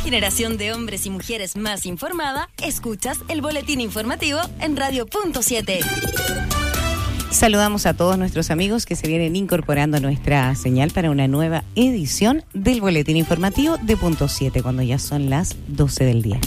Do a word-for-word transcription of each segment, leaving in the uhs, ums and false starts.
generación de hombres y mujeres más informada, escuchas el boletín informativo en Radio Punto siete. Saludamos a todos nuestros amigos que se vienen incorporando a nuestra señal para una nueva edición del boletín informativo de Punto siete, cuando ya son las doce del día.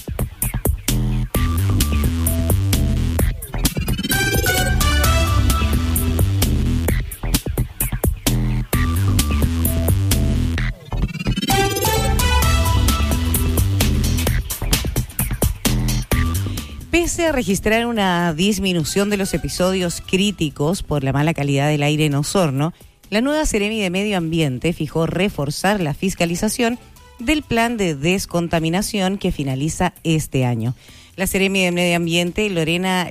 Pese a registrar una disminución de los episodios críticos por la mala calidad del aire en Osorno, la nueva Seremi de Medio Ambiente fijó reforzar la fiscalización del plan de descontaminación que finaliza este año. La Seremi de Medio Ambiente, Lorena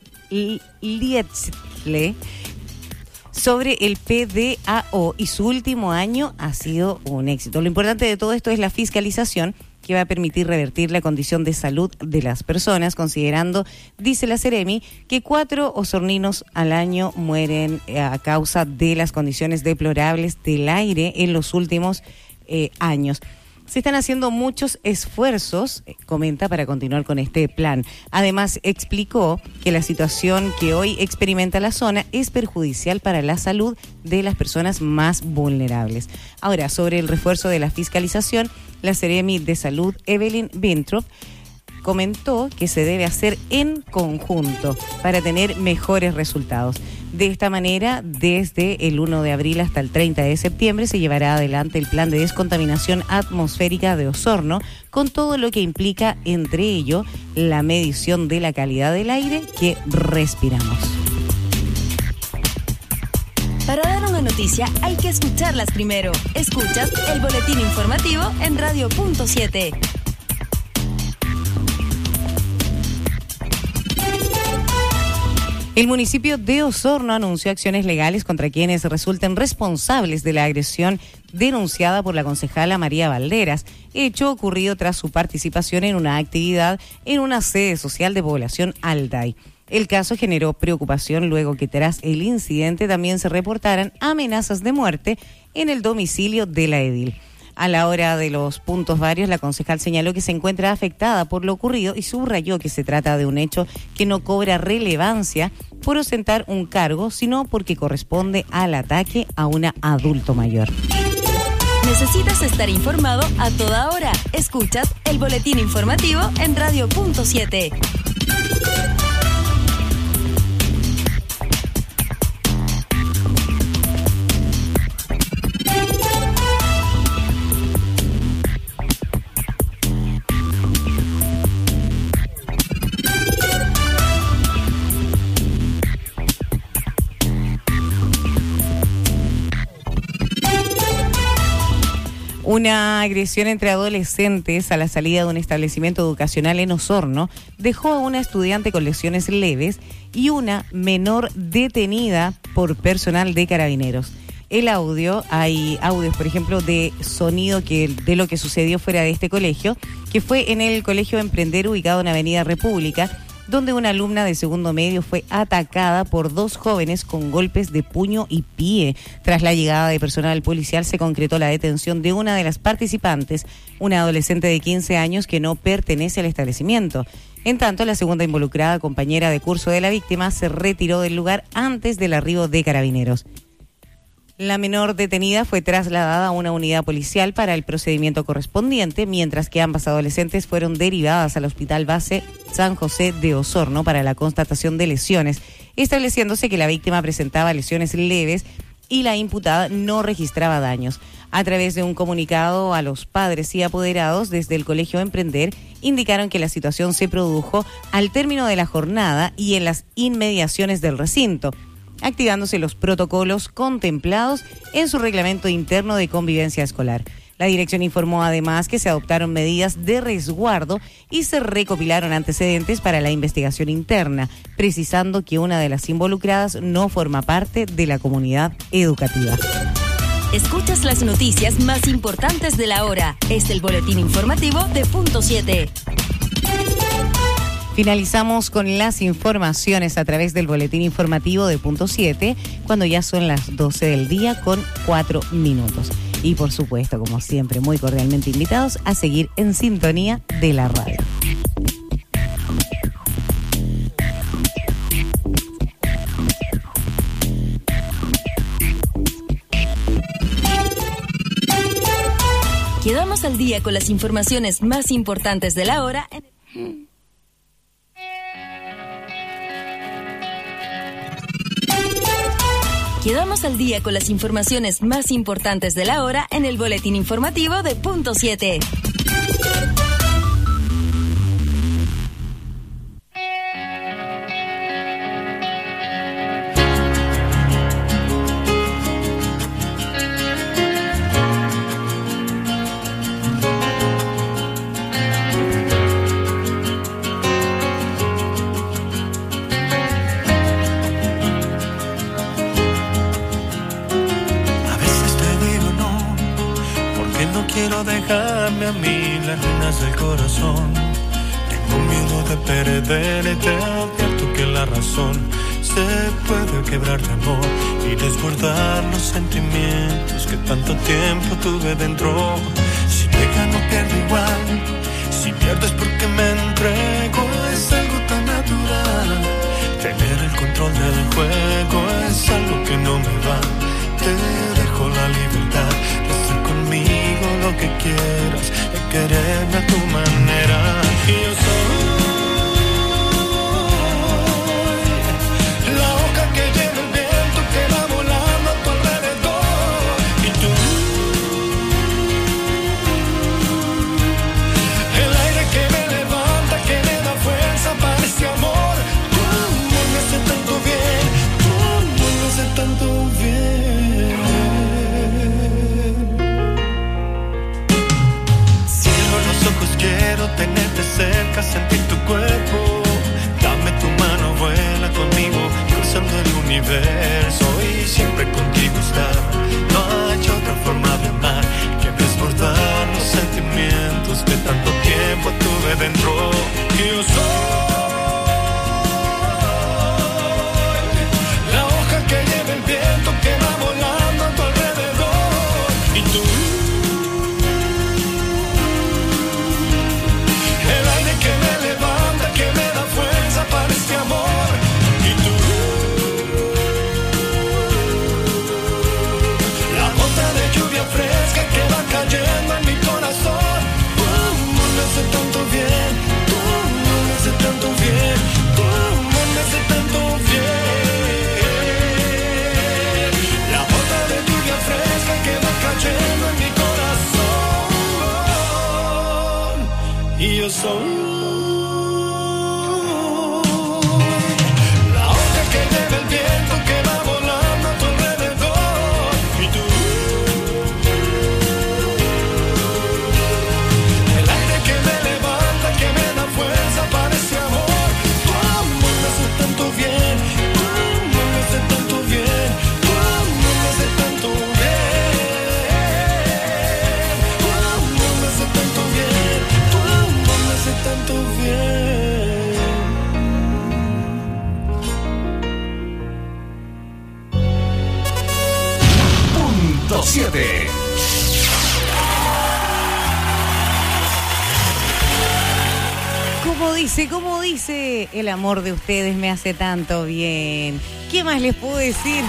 Lietzle, sobre el P D A O y su último año ha sido un éxito. Lo importante de todo esto es la fiscalización, que va a permitir revertir la condición de salud de las personas, considerando, dice la Seremi, que cuatro osorninos al año mueren a causa de las condiciones deplorables del aire en los últimos eh, años. Se están haciendo muchos esfuerzos, comenta, para continuar con este plan. Además, explicó que la situación que hoy experimenta la zona es perjudicial para la salud de las personas más vulnerables. Ahora, sobre el refuerzo de la fiscalización, la Seremi de Salud, Evelyn Vintrop, comentó que se debe hacer en conjunto para tener mejores resultados. De esta manera, desde el primero de abril hasta el treinta de septiembre se llevará adelante el plan de descontaminación atmosférica de Osorno, con todo lo que implica, entre ello, la medición de la calidad del aire que respiramos. Para dar una noticia hay que escucharlas primero. Escuchas el boletín informativo en Radio Punto siete. El municipio de Osorno anunció acciones legales contra quienes resulten responsables de la agresión denunciada por la concejala María Valderas, hecho ocurrido tras su participación en una actividad en una sede social de población Alday. El caso generó preocupación luego que tras el incidente también se reportaran amenazas de muerte en el domicilio de la edil. A la hora de los puntos varios, la concejal señaló que se encuentra afectada por lo ocurrido y subrayó que se trata de un hecho que no cobra relevancia por ostentar un cargo, sino porque corresponde al ataque a una adulto mayor. ¿Necesitas estar informado a toda hora? Escuchas el boletín informativo en Radio Punto siete. Una agresión entre adolescentes a la salida de un establecimiento educacional en Osorno dejó a una estudiante con lesiones leves y una menor detenida por personal de Carabineros. El audio, hay audios, por ejemplo, de sonido que de lo que sucedió fuera de este colegio, que fue en el Colegio Emprender, ubicado en Avenida República, donde una alumna de segundo medio fue atacada por dos jóvenes con golpes de puño y pie. Tras la llegada de personal policial se concretó la detención de una de las participantes, una adolescente de quince años que no pertenece al establecimiento. En tanto, la segunda involucrada, compañera de curso de la víctima, se retiró del lugar antes del arribo de Carabineros. La menor detenida fue trasladada a una unidad policial para el procedimiento correspondiente, mientras que ambas adolescentes fueron derivadas al Hospital Base San José de Osorno para la constatación de lesiones, estableciéndose que la víctima presentaba lesiones leves y la imputada no registraba daños. A través de un comunicado a los padres y apoderados desde el Colegio Emprender, indicaron que la situación se produjo al término de la jornada y en las inmediaciones del recinto, activándose los protocolos contemplados en su reglamento interno de convivencia escolar. La dirección informó además que se adoptaron medidas de resguardo y se recopilaron antecedentes para la investigación interna, precisando que una de las involucradas no forma parte de la comunidad educativa. Escuchas las noticias más importantes de la hora. Es el boletín informativo de Punto siete. Finalizamos con las informaciones a través del boletín informativo de Punto siete, cuando ya son las doce del día con cuatro minutos. y por supuesto, como siempre, muy cordialmente invitados a seguir en sintonía de la radio. Quedamos al día con las informaciones más importantes de la hora. En... Quedamos al día con las informaciones más importantes de la hora en el boletín informativo de Punto siete. Déjame a mí las reinas del corazón. Tengo miedo de perderte. Advierto que la razón se puede quebrar de amor y desbordar los sentimientos que tanto tiempo tuve dentro. Si te gano pierdo igual. Si pierdes porque me entrego. Es algo tan natural. Tener el control del juego es algo que no me va. Te dejo la libertad de hacer conmigo lo que quieras, de quererme a tu manera. Y yo soy la hoja que lleva el viento que va volando a tu alrededor. Y tú, el aire que me levanta, que me da fuerza para este amor. Tu amor me hace tanto bien, tu amor me hace tanto bien. Quiero tenerte cerca, sentir tu cuerpo. Dame tu mano, vuela conmigo, cruzando el universo y siempre contigo estar. No hay otra forma de amar que desbordar los sentimientos que tanto tiempo tuve dentro. Y yo soy la hoja que lleva el viento que va volando a tu alrededor. Y tú, para este amor. Y tú, la gota de lluvia fresca que va cayendo en mi corazón. Tu amor me hace tanto bien, tu amor me hace tanto bien, tu amor me hace tanto bien. La gota de lluvia fresca que va cayendo en mi corazón. Y yo soy siete. Como dice, como dice, el amor de ustedes me hace tanto bien. ¿Qué más les puedo decir?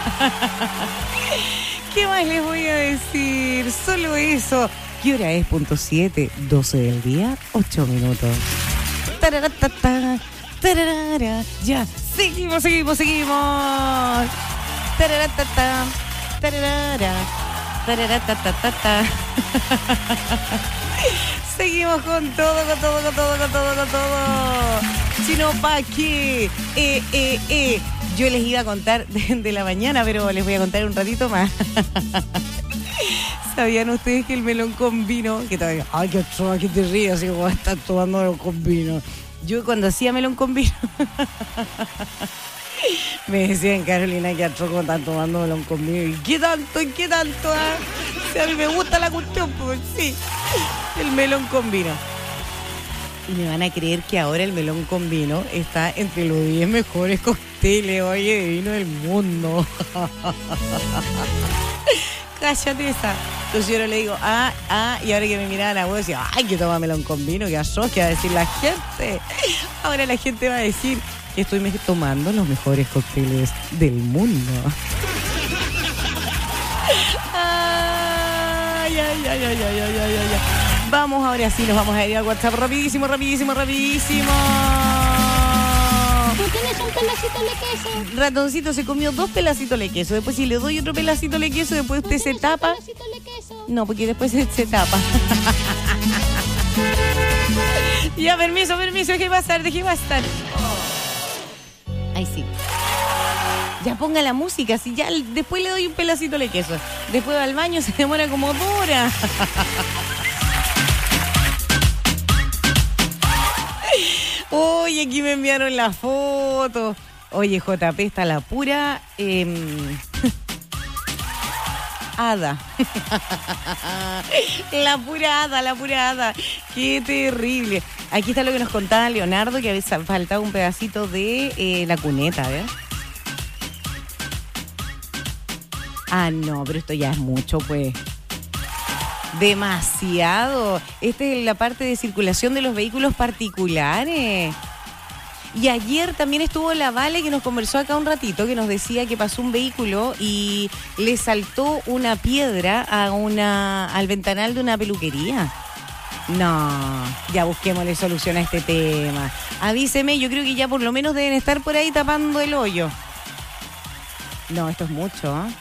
¿Qué más les voy a decir? Solo eso. ¿Qué hora es? Punto siete, doce del día, ocho minutos. Tararatata, tararara. Ya, seguimos, seguimos, seguimos. Tararatata. Tararara, tararatatata. Seguimos con todo, con todo, con todo, con todo, con todo. Chino Paqui, eh, eh, eh. Yo les iba a contar de, de la mañana, pero les voy a contar un ratito más. ¿Sabían ustedes que el melón con vino, que todavía, ay, qué chova, que te ríes, así como estás tomando melón con vino? Yo cuando hacía melón con vino me decían, Carolina, que atroco están tomando melón con vino. ¿Y qué tanto? ¿Y qué tanto? Ah? Si a mí me gusta la cuestión, pues sí, el melón con vino. Y me van a creer que ahora el melón con vino está entre los diez mejores cócteles, oye, de vino del mundo. cállate esa. Entonces yo le digo, ah, ah, y ahora que me miraban a vos decía, ay, que tómamelo con vino, que arroz, que va a decir la gente. Ahora la gente va a decir que estoy me- tomando los mejores cócteles del mundo. Ay, ay, ay, ay, ay, ay, ay, ay, ay. Vamos ahora sí, nos vamos a ir al WhatsApp rapidísimo, rapidísimo, rapidísimo. ¿Tú tienes un pedacito de queso? Ratoncito se comió dos pedacitos de queso. Después si le doy otro pedacito de queso, después usted se tapa. ¿Un pedacito de queso? No, porque después se, se tapa. Ya, permiso, permiso, deje pasar, deje pasar. Ahí sí. Ya ponga la música, si ya después le doy un pedacito de queso. Después va al baño, se demora como dos horas. Oye, aquí me enviaron la foto. Oye, J P está la pura eh, hada. La pura hada, la pura hada. Qué terrible. Aquí está lo que nos contaba Leonardo, que había faltado un pedacito de eh, la cuneta, ¿ves? Ah, no, pero esto ya es mucho, pues. Demasiado. Esta es la parte de circulación de los vehículos particulares. Y ayer también estuvo la Vale, que nos conversó acá un ratito, que nos decía que pasó un vehículo y le saltó una piedra a una al ventanal de una peluquería. No, ya busquémosle solución a este tema. Avíseme, yo creo que ya por lo menos deben estar por ahí tapando el hoyo. No, esto es mucho, ¿eh?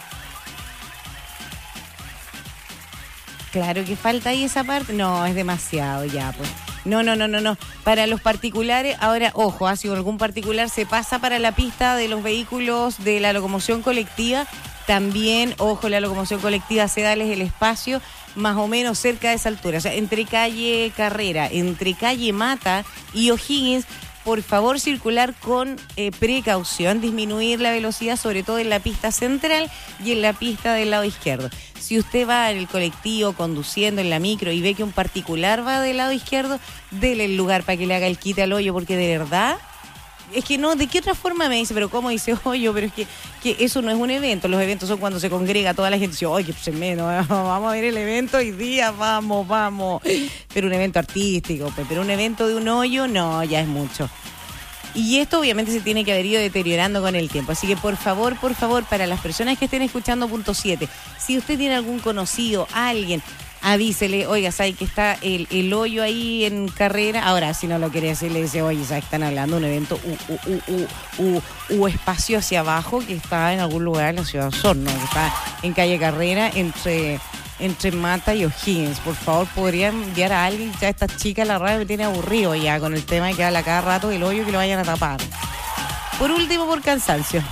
Claro que falta ahí esa parte. No, es demasiado ya, pues. No, no, no, no, no. Para los particulares, ahora, ojo, ¿ah? Si algún particular se pasa para la pista de los vehículos de la locomoción colectiva, también, ojo, la locomoción colectiva, se dales el espacio más o menos cerca de esa altura. O sea, entre calle Carrera, entre calle Mata y O'Higgins, por favor circular con eh, precaución, disminuir la velocidad, sobre todo en la pista central y en la pista del lado izquierdo. Si usted va en el colectivo, conduciendo en la micro y ve que un particular va del lado izquierdo, dele el lugar para que le haga el quite al hoyo, porque de verdad, es que no, ¿de qué otra forma me dice? Pero ¿cómo dice hoyo? Pero es que, que eso no es un evento. Los eventos son cuando se congrega toda la gente y dice, oye, pues menos, vamos a ver el evento hoy día, vamos, vamos. Pero un evento artístico, pero un evento de un hoyo, no, ya es mucho. Y esto obviamente se tiene que haber ido deteriorando con el tiempo. Así que por favor, por favor, para las personas que estén escuchando punto siete, si usted tiene algún conocido, alguien, avísele, oiga, ¿sabe que está el, el hoyo ahí en Carrera? Ahora, si no lo quiere decir, le dice, oye, ¿sabes? Están hablando de un evento u, u, u, u, u, u espacio hacia abajo que está en algún lugar en la ciudad de Osorno, que está en calle Carrera, entre... entre Mata y O'Higgins. Por favor, podrían enviar a alguien. Ya esta chica la radio me tiene aburrido ya con el tema de que habla cada rato del hoyo, que lo vayan a tapar. Por último, por cansancio.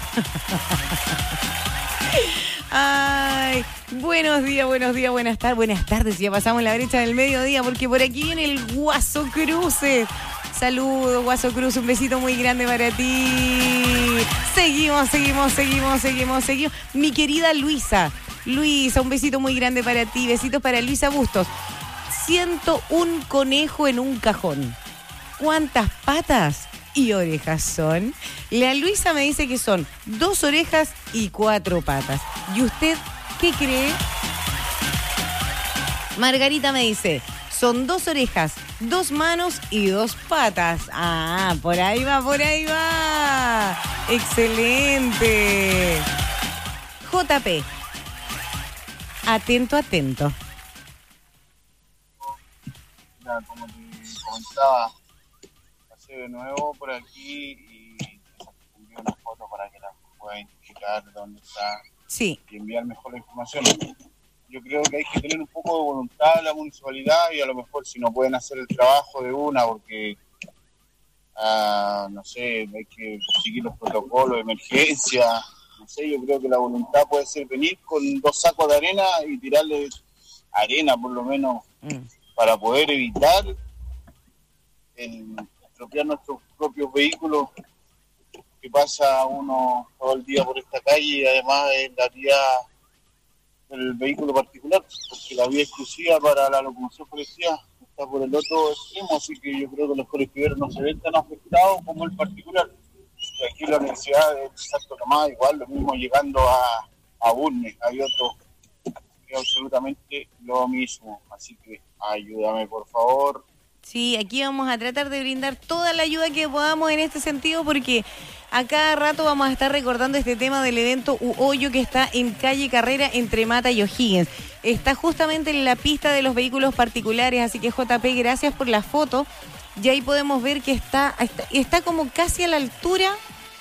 Ay, buenos días, buenos días, buenas tardes, buenas tardes. Ya pasamos la brecha del mediodía, porque por aquí viene el Guaso Cruces. Saludos, Guaso Cruz, un besito muy grande para ti. Seguimos, seguimos, seguimos, seguimos, seguimos. Mi querida Luisa. Luisa, un besito muy grande para ti. Besitos para Luisa Bustos. Siento un conejo en un cajón. ¿Cuántas patas y orejas son? La Luisa me dice que son dos orejas y cuatro patas. ¿Y usted qué cree? Margarita me dice, son dos orejas, dos manos y dos patas. Ah, por ahí va, por ahí va. Excelente. J P. Atento, atento. Ya, como te comentaba, pasé de nuevo por aquí y envié una foto para que la pueda identificar dónde está, Sí. y enviar mejor la información. Yo creo que hay que tener un poco de voluntad en la municipalidad y a lo mejor si no pueden hacer el trabajo de una porque, uh, no sé, hay que seguir los protocolos de emergencia. No sé, yo creo que la voluntad puede ser venir con dos sacos de arena y tirarle arena por lo menos mm. para poder evitar el estropear nuestros propios vehículos, que pasa uno todo el día por esta calle y además es la vía del vehículo particular, porque la vía exclusiva para la locomoción colectiva está por el otro extremo, así que yo creo que los colectiveros no se ven tan afectados como el particular. Y aquí en la Universidad de Santo Tomás igual, lo mismo llegando a, a Bulnes, hay otros es absolutamente lo mismo. Así que ayúdame, por favor. Sí, aquí vamos a tratar de brindar toda la ayuda que podamos en este sentido, porque a cada rato vamos a estar recordando este tema del evento U Hoyo que está en calle Carrera entre Mata y O'Higgins. Está justamente en la pista de los vehículos particulares, así que J P, gracias por la foto. Y ahí podemos ver que está, está, está como casi a la altura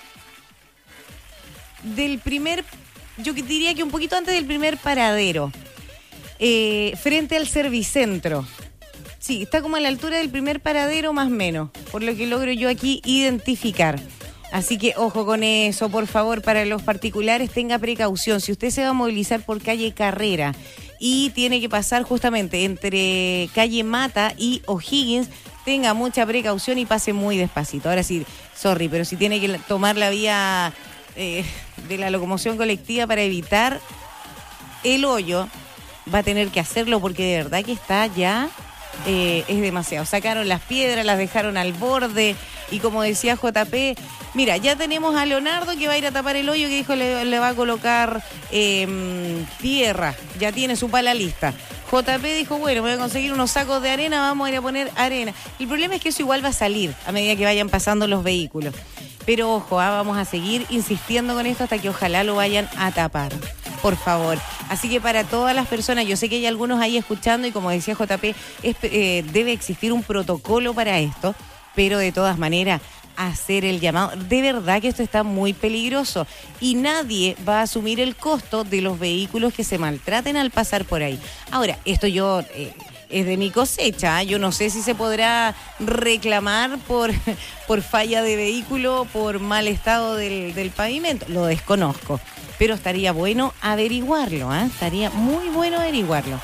del primer, yo diría que un poquito antes del primer paradero, eh, frente al Servicentro. Sí, está como a la altura del primer paradero más o menos, por lo que logro yo aquí identificar. Así que ojo con eso, por favor, para los particulares tenga precaución. Si usted se va a movilizar por calle Carrera y tiene que pasar justamente entre calle Mata y O'Higgins, tenga mucha precaución y pase muy despacito. Ahora sí, sorry, pero si tiene que tomar la vía eh, de la locomoción colectiva para evitar el hoyo, va a tener que hacerlo porque de verdad que está ya... Eh, es demasiado. Sacaron las piedras, las dejaron al borde y como decía J P, mira, ya tenemos a Leonardo que va a ir a tapar el hoyo, que dijo le, le va a colocar eh, tierra, ya tiene su pala lista. J P dijo, bueno, voy a conseguir unos sacos de arena, vamos a ir a poner arena. El problema es que eso igual va a salir a medida que vayan pasando los vehículos. Pero ojo, ah, vamos a seguir insistiendo con esto hasta que ojalá lo vayan a tapar. Por favor. Así que para todas las personas, yo sé que hay algunos ahí escuchando y como decía J P, es, eh, debe existir un protocolo para esto, pero de todas maneras hacer el llamado. De verdad que esto está muy peligroso y nadie va a asumir el costo de los vehículos que se maltraten al pasar por ahí. Ahora, esto yo... Eh, es de mi cosecha, ¿eh? Yo no sé si se podrá reclamar por, por falla de vehículo, por mal estado del, del pavimento, lo desconozco, pero estaría bueno averiguarlo, ¿eh? Estaría muy bueno averiguarlo.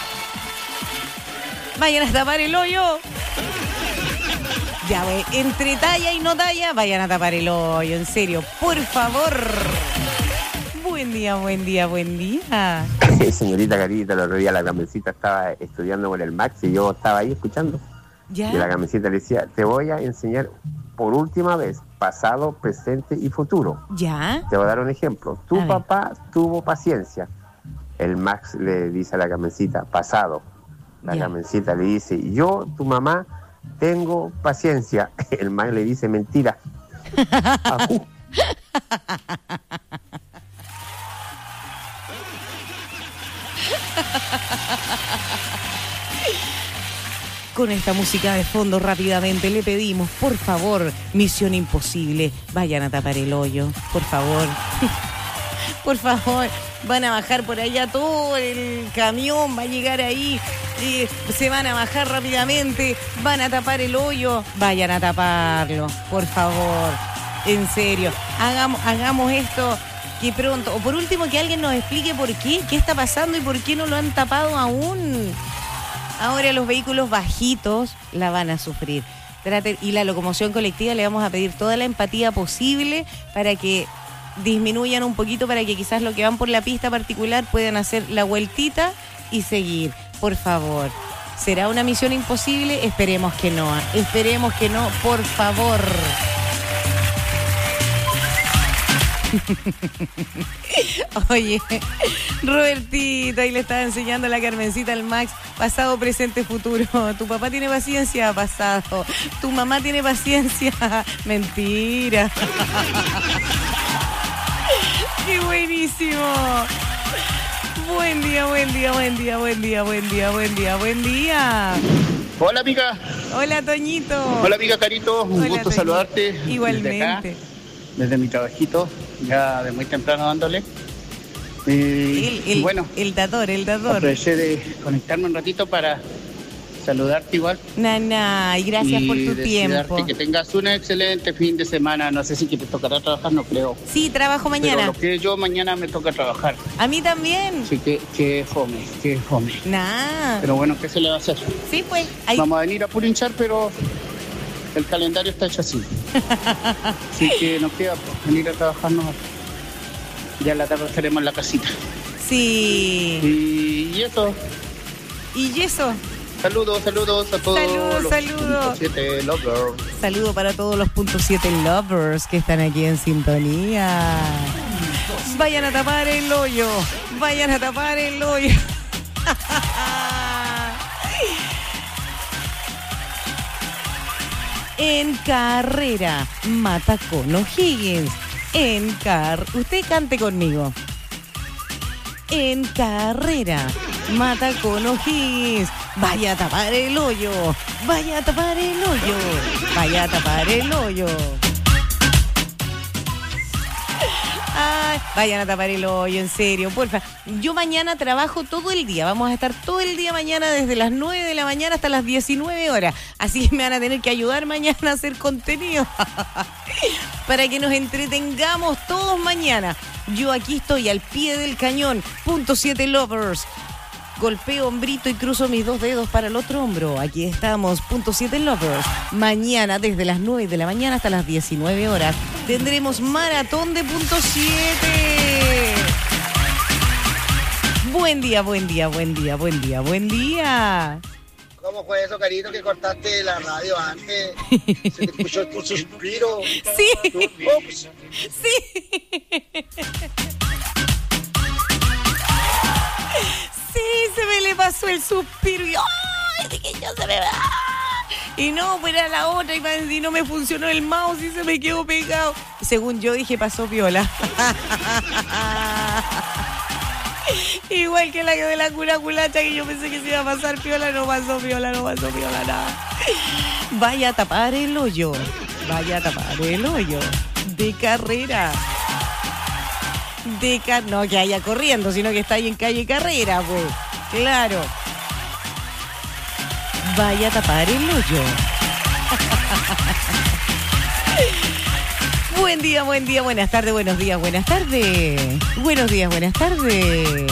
Vayan a tapar el hoyo. Ya ve, entre talla y no talla, vayan a tapar el hoyo, en serio, por favor. Buen día, buen día, buen día. Señorita Carita, el otro día la Carmencita estaba estudiando con el Max y yo estaba ahí escuchando. ¿Ya? Y la Carmencita le decía, te voy a enseñar por última vez pasado, presente y futuro. ¿Ya? Te voy a dar un ejemplo. Tu a papá ver. tuvo paciencia. El Max le dice a la Carmencita, pasado. La ya. Carmencita le dice, yo, tu mamá, tengo paciencia. El Max le dice, mentira. Ajú. Con esta música de fondo rápidamente le pedimos, por favor, Misión Imposible, vayan a tapar el hoyo, por favor. Por favor, van a bajar por allá todo el camión, va a llegar ahí, eh, se van a bajar rápidamente, van a tapar el hoyo, vayan a taparlo, por favor. En serio, hagamos, hagamos esto que pronto, o por último que alguien nos explique por qué, qué está pasando y por qué no lo han tapado aún. Ahora los vehículos bajitos la van a sufrir. Y la locomoción colectiva le vamos a pedir toda la empatía posible para que disminuyan un poquito, para que quizás los que van por la pista particular puedan hacer la vueltita y seguir, por favor. ¿Será una misión imposible? Esperemos que no, esperemos que no, por favor. Oye, Robertito, ahí le estaba enseñando a la Carmencita al Max, pasado, presente, futuro. Tu papá tiene paciencia, pasado. Tu mamá tiene paciencia, mentira. ¡Qué buenísimo! Buen día, buen día, buen día, buen día, buen día, buen día, buen día. Hola, amiga. Hola, Toñito. Hola, amiga Carito. Un Hola, gusto Toñito. saludarte. Igualmente. Desde acá, desde mi trabajito, ya de muy temprano dándole. Eh, el, el, bueno, el dator, el dator. Aproveché de conectarme un ratito para saludarte igual. Nana, y gracias y por tu tiempo. Que tengas un excelente fin de semana. No sé si que te tocará trabajar, no creo. Sí, trabajo mañana. Pero lo que yo mañana me toca trabajar. A mí también. Así que, que fome, que fome. Nah. Pero bueno, ¿qué se le va a hacer? Sí, pues. Ahí... Vamos a venir a puro hinchar, pero el calendario está hecho así. Así que nos queda pues, venir a trabajarnos. Ya en la tarde estaremos en la casita. Sí. Y, y eso. ¿Y eso? Saludos, saludos a todos. Saludos, los saludos. punto siete lovers. Saludo para todos los punto siete lovers que están aquí en sintonía. Vayan a tapar el hoyo. Vayan a tapar el hoyo. En carrera, mata con O'Higgins. En car... Usted cante conmigo. En carrera, mata con O'Higgins. Vaya a tapar el hoyo. Vaya a tapar el hoyo. Vaya a tapar el hoyo. Ay, vayan a tapar el hoyo, en serio, porfa. Yo mañana trabajo todo el día. Vamos a estar todo el día mañana desde las nueve de la mañana hasta las diecinueve horas. Así que me van a tener que ayudar mañana a hacer contenido para que nos entretengamos todos mañana. Yo aquí estoy al pie del cañón. Punto siete Lovers. Golpeo hombrito y cruzo mis dos dedos para el otro hombro. Aquí estamos, Punto siete Lovers. Mañana desde las nueve de la mañana hasta las diecinueve horas tendremos maratón de Punto siete. Buen día, buen día, buen día, buen día, buen día. ¿Cómo fue eso, Carito, que cortaste la radio antes? Se te escuchó tu suspiro. Sí. Tu, ups. Sí. Sí, se me le pasó el suspiro y ¡ay! Dije yo se me va. Y no, pues era la otra y no me funcionó el mouse y se me quedó pegado. Según yo dije, pasó piola. Igual que la de la cura culacha, que yo pensé que se iba a pasar piola, no pasó piola, no pasó piola, nada. Vaya a tapar el hoyo. Vaya a tapar el hoyo. De carrera. De car- no que haya corriendo, sino que está ahí en calle Carrera, pues. Claro. Vaya a tapar el hoyo. Buen día, buen día, buenas tardes, buenos días, buenas tardes. Buenos días, buenas tardes.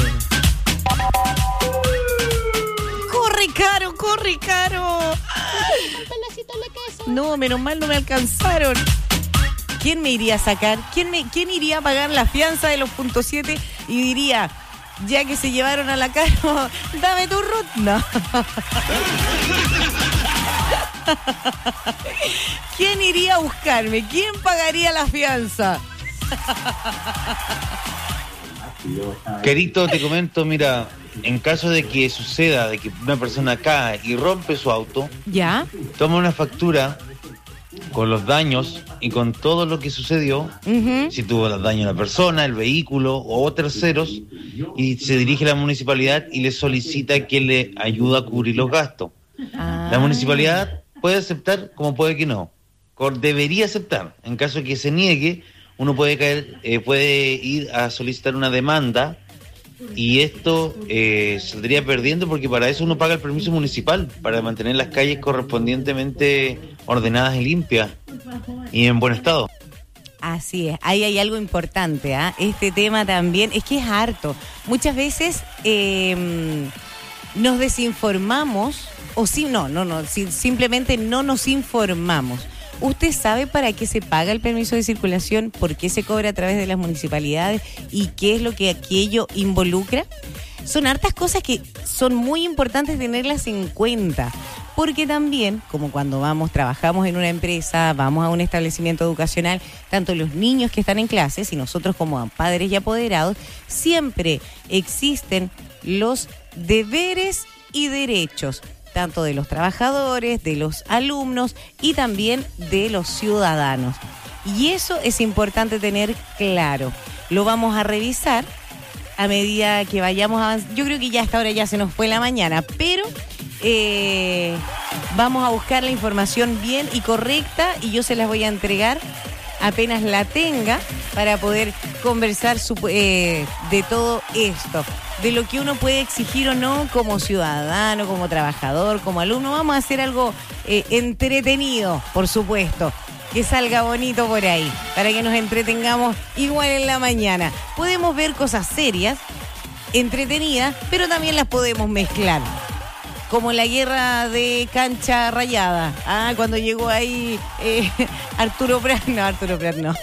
Corre, Caro, corre, Caro. Un pedacito de queso. No, menos mal no me alcanzaron. ¿Quién me iría a sacar? ¿Quién, me, ¿Quién iría a pagar la fianza de los punto siete y diría, ya que se llevaron a la Caro, dame tu root? No. ¿Quién iría a buscarme? ¿Quién pagaría la fianza? Querido, te comento, mira, en caso de que suceda, de que una persona cae y rompe su auto, ¿ya? Toma una factura con los daños y con todo lo que sucedió, uh-huh. Si tuvo daño a la persona, el vehículo o terceros, y se dirige a la municipalidad y le solicita que le ayude a cubrir los gastos. Ah. La municipalidad puede aceptar como puede que no. Debería aceptar. En caso de que se niegue, uno puede caer, eh, puede ir a solicitar una demanda y esto eh, saldría perdiendo porque para eso uno paga el permiso municipal para mantener las calles correspondientemente ordenadas y limpias y en buen estado. Así es, ahí hay algo importante, ¿ah? ¿eh? Este tema también, es que es harto. Muchas veces eh, nos desinformamos, o sí, no, no, no, si, simplemente no nos informamos. ¿Usted sabe para qué se paga el permiso de circulación? ¿Por qué se cobra a través de las municipalidades? ¿Y qué es lo que aquello involucra? Son hartas cosas que son muy importantes tenerlas en cuenta. Porque también, como cuando vamos, trabajamos en una empresa, vamos a un establecimiento educacional, tanto los niños que están en clases y nosotros como padres y apoderados, siempre existen los deberes y derechos, tanto de los trabajadores, de los alumnos y también de los ciudadanos. Y eso es importante tener claro. Lo vamos a revisar a medida que vayamos avanzando. Yo creo que ya hasta ahora ya se nos fue la mañana, pero eh, vamos a buscar la información bien y correcta y yo se las voy a entregar apenas la tenga para poder conversar su, eh, de todo esto, de lo que uno puede exigir o no como ciudadano, como trabajador, como alumno. Vamos a hacer algo eh, entretenido, por supuesto, que salga bonito por ahí, para que nos entretengamos igual en la mañana. Podemos ver cosas serias, entretenidas, pero también las podemos mezclar. Como la guerra de cancha rayada. Ah, cuando llegó ahí eh, Arturo Prat. No, Arturo Prat no.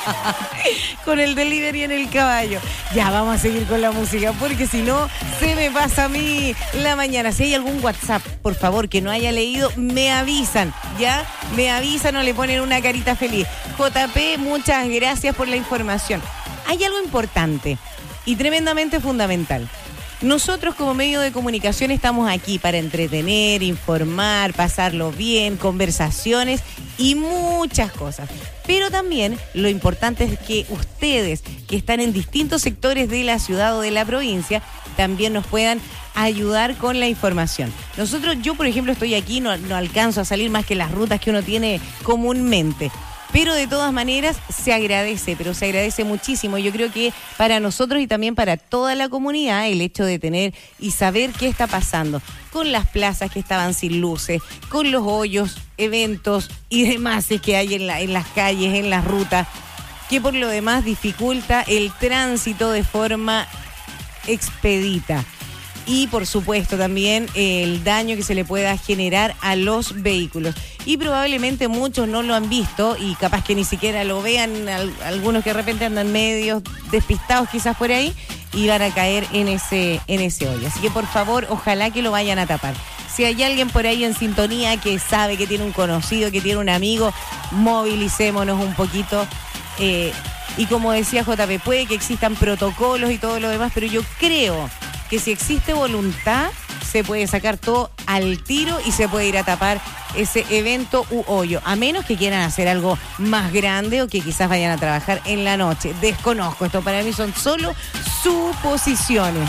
Con el delivery en el caballo. Ya, vamos a seguir con la música, porque si no, se me pasa a mí la mañana. Si hay algún WhatsApp, por favor, que no haya leído, me avisan. ¿Ya? Me avisan o le ponen una carita feliz. J P, muchas gracias por la información. Hay algo importante y tremendamente fundamental. Nosotros como medio de comunicación estamos aquí para entretener, informar, pasarlo bien, conversaciones y muchas cosas. Pero también lo importante es que ustedes, que están en distintos sectores de la ciudad o de la provincia, también nos puedan ayudar con la información. Nosotros, yo por ejemplo estoy aquí, no, no alcanzo a salir más que las rutas que uno tiene comúnmente. Pero de todas maneras se agradece, pero se agradece muchísimo. Yo creo que para nosotros y también para toda la comunidad el hecho de tener y saber qué está pasando con las plazas que estaban sin luces, con los hoyos, eventos y demás que hay en, la, en las calles, en las rutas, que por lo demás dificulta el tránsito de forma expedita. Y por supuesto también el daño que se le pueda generar a los vehículos. Y probablemente muchos no lo han visto y capaz que ni siquiera lo vean, al, algunos que de repente andan medios despistados quizás por ahí y van a caer en ese, en ese hoyo. Así que por favor, ojalá que lo vayan a tapar. Si hay alguien por ahí en sintonía que sabe, que tiene un conocido, que tiene un amigo, movilicémonos un poquito. Eh, y como decía J P, puede que existan protocolos y todo lo demás, pero yo creo que si existe voluntad, se puede sacar todo al tiro y se puede ir a tapar ese evento u hoyo, a menos que quieran hacer algo más grande o que quizás vayan a trabajar en la noche. Desconozco, esto para mí son solo suposiciones.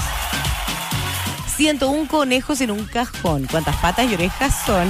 ciento uno conejos en un cajón. ¿Cuántas patas y orejas son?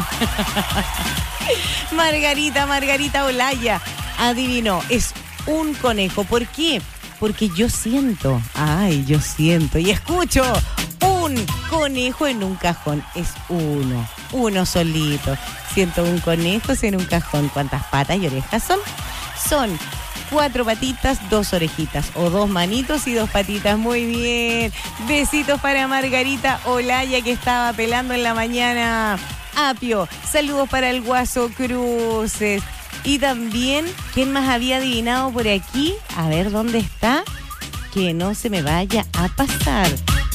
Margarita, Margarita Olaya adivinó, es un conejo. ¿Por qué? Porque yo siento, ay, yo siento y escucho un conejo en un cajón. Es uno, uno solito. Siento un conejo en un cajón. ¿Cuántas patas y orejas son? Son cuatro patitas, dos orejitas, o dos manitos y dos patitas. Muy bien. Besitos para Margarita Olaya, que estaba pelando en la mañana. Apio, saludos para el Guaso Cruces. Y también, ¿quién más había adivinado por aquí? A ver, ¿dónde está? Que no se me vaya a pasar.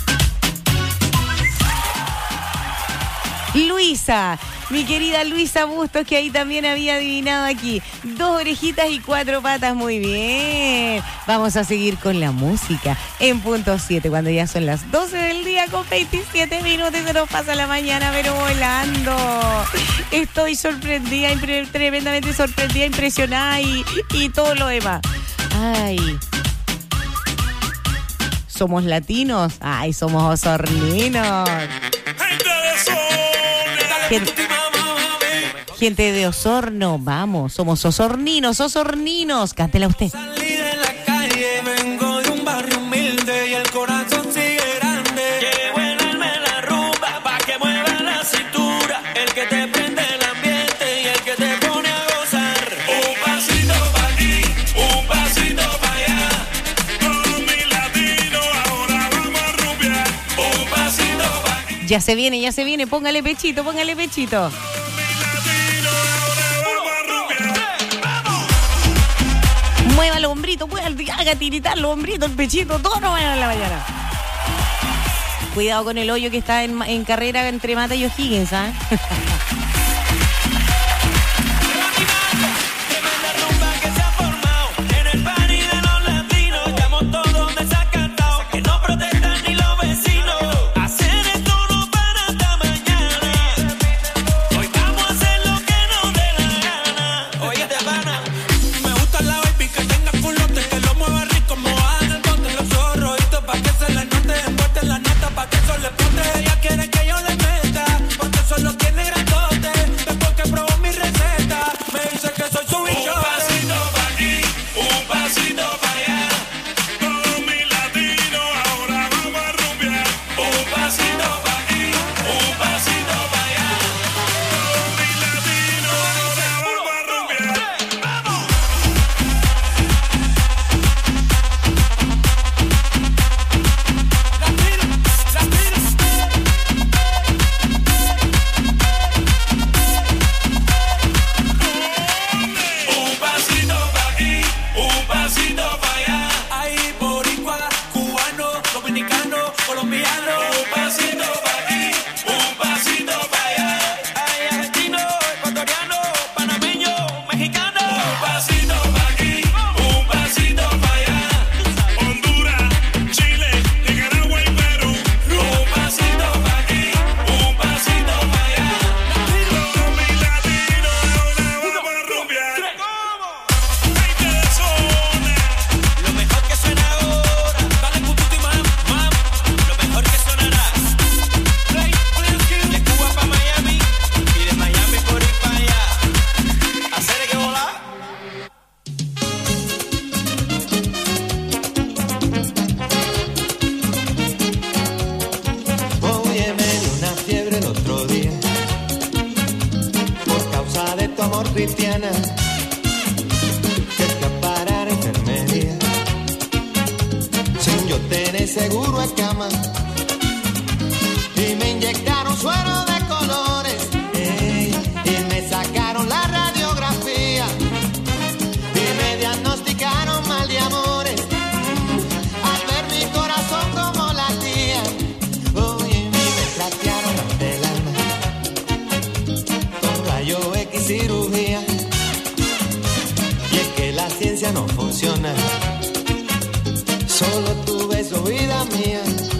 Luisa, mi querida Luisa Bustos, que ahí también había adivinado aquí. Dos orejitas y cuatro patas, muy bien. Vamos a seguir con la música en punto siete, cuando ya son las doce del día con veintisiete minutos y se nos pasa la mañana, pero volando. Estoy sorprendida, impre- tremendamente sorprendida, impresionada y, y todo lo demás. Ay, ¿somos latinos? Ay, somos osorninos. Gente, gente de Osorno, vamos, somos osorninos, osorninos. Cántela usted. Salí de la calle, vengo de un barrio humilde y el corazón sigue grande. Llevo el alma en la rumba pa' que mueva la cintura. El que te prende el ambiente y el que te pone a gozar. Un pasito pa' aquí, un pasito pa' allá. Todos mis latinos, ahora vamos a rumbear. Un pasito pa' aquí. Ya se viene, ya se viene, póngale pechito, póngale pechito. Mueva el hombrito, mueva, haga tiritar los hombritos, el pechito, todo no vayan en la mañana. Cuidado con el hoyo que está en, en carrera entre Mata y O'Higgins, ¿ah? ¿eh? Ella quiere que yo le meta, porque solo tiene grandote. cristiana que escapar a la enfermería sin yo tener seguro a cama y me inyectaron suero de colores ey, y me sacaron la radiografía y me diagnosticaron mal de amores al ver mi corazón como latía. Oye, y me platearon del alma con rayo X cirugía y es que la ciencia no funciona, solo tu beso, vida mía.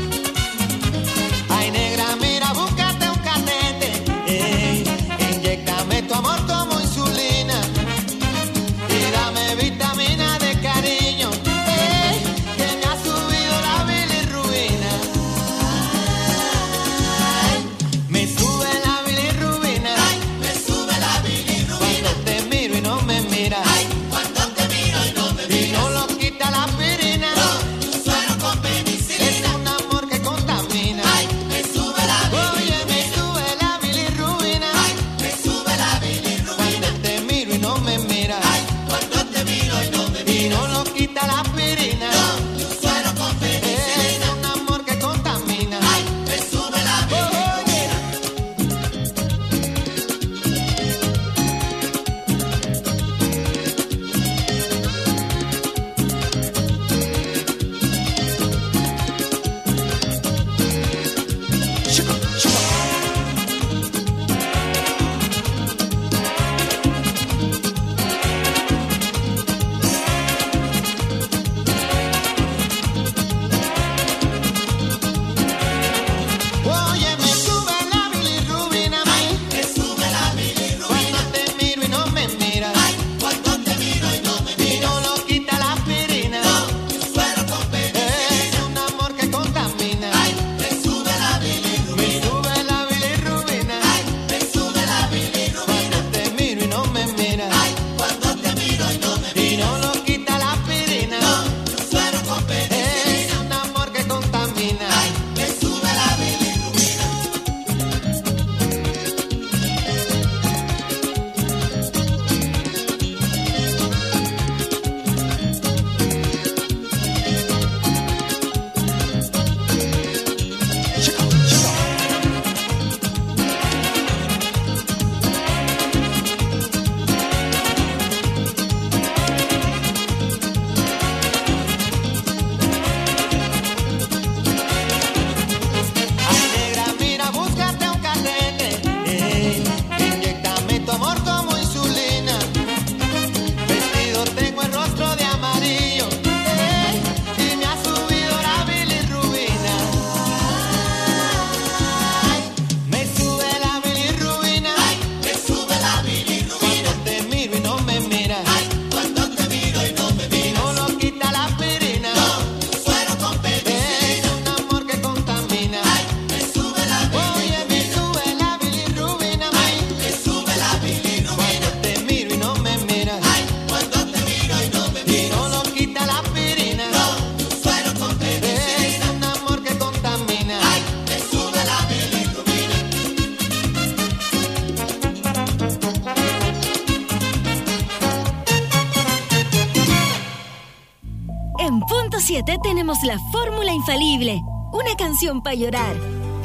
Ay, negra, mira, búscate un catete, ey, inyéctame tu amor como insulina y dame vitamina de cariño, ey, que me ha subido la bilirrubina. Ay, me sube la bilirrubina, ay, me sube la bilirrubina. Cuando te miro y no me miras, ay, cuando te miro y no me miras, y no lo quita la aspirina, no, tu suero con penicilina. Es un amor que contamina, ay, me sube la bilirrubina. Oye, me sube la bilirrubina, ay, me sube la bilirrubina. Cuando te miro y no me miras, ay, cuando te miro y no me miras, y no lo quita la aspirina, no, tu suero con penicilina. Es un amor que contamina, ay, me sube la bilirrubina. Oye, me sube la bilirrubina, ay, me sube la bilirrubina. Cuando te miro y no me miras, ay, cuando te miro y no me miras, y no lo quita la aspirina, no, tu suero con penicilina. Es un amor que contamina, ay, me sube la bilirrubina. Me sube la bilirrubina, ay, me sube la bilirrubina. Cuando te miro y no me miras, ay, cuando te miro y no me miras, y no lo quita la aspirina, no, tu suero con penicilina. Es un amor que contamina, ay, me sube la bilirrubina. Ay, negra, mira, búscate un catete, ey, inyéctame tu amor como insulina. Vestido tengo el rostro de amarillo, ey, y me ha subido la bilirrubina. Ay, me sube la bilirrubina, ay, me sube la bilirrubina. Cuando te miro y no me miras, ay, cuando te miro y no me miras, y no lo quita la aspirina, no, tu suero con penicilina. Es un amor que contamina, ay, me sube la bilirrubina. Oye, me sube la bilirrubina, ay, me sube la bilirrubina. Cuando te miro y no me miras, ay, cuando te miro y no me miras, y no lo quita la aspirina, no, tu suero con penicilina. Es un amor que contamina, ay, me sube la bilirrubina. En Punto siete tenemos la fórmula infalible. Una canción para llorar.